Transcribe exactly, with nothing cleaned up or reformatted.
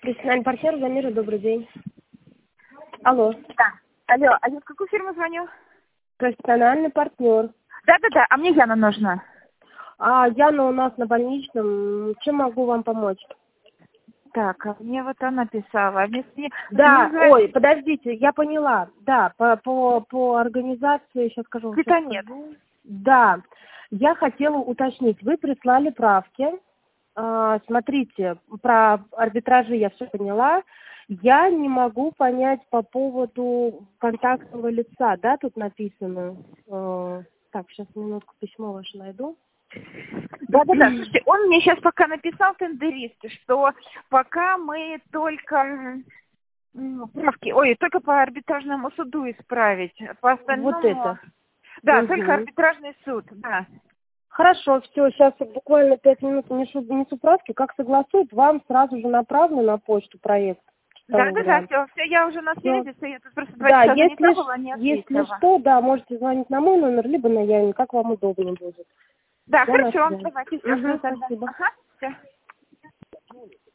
Профессиональный партнер Замира, добрый день. Алло. Да. Алло, а я в какую фирму звоню? Профессиональный партнер. Да-да-да, а мне Яна нужна. А Яна у нас на больничном. Чем могу вам помочь? Так, а мне вот она писала. А мне... Да, мне... ой, подождите, я поняла. Да, по, по, по организации, сейчас скажу. Это сейчас нет. скажу. Да, я хотела уточнить. Вы прислали правки. А, смотрите, про арбитражи я все поняла. Я не могу понять по поводу контактного лица, да, тут написано. А, так, сейчас минутку письмо ваше найду. Да-да-да, слушайте, он мне сейчас пока написал тендерист, что пока мы только м, правки, ой, только по арбитражному суду исправить, по Вот остальному... это. Да, Угу. только арбитражный суд, да. Хорошо, все, сейчас буквально пять минут внесу, внесу правки. Как согласуют, вам сразу же направлю на почту проект. Да-да-да, все, все, я уже на Всё. связи, я тут просто два Да, часа не если, пробовала, не если ответила. что, да, можете звонить на мой номер, либо на Янин, как вам удобно будет. Да, Я на хорошо, связи. давайте, все, жду Угу, тогда. спасибо. Ага, все.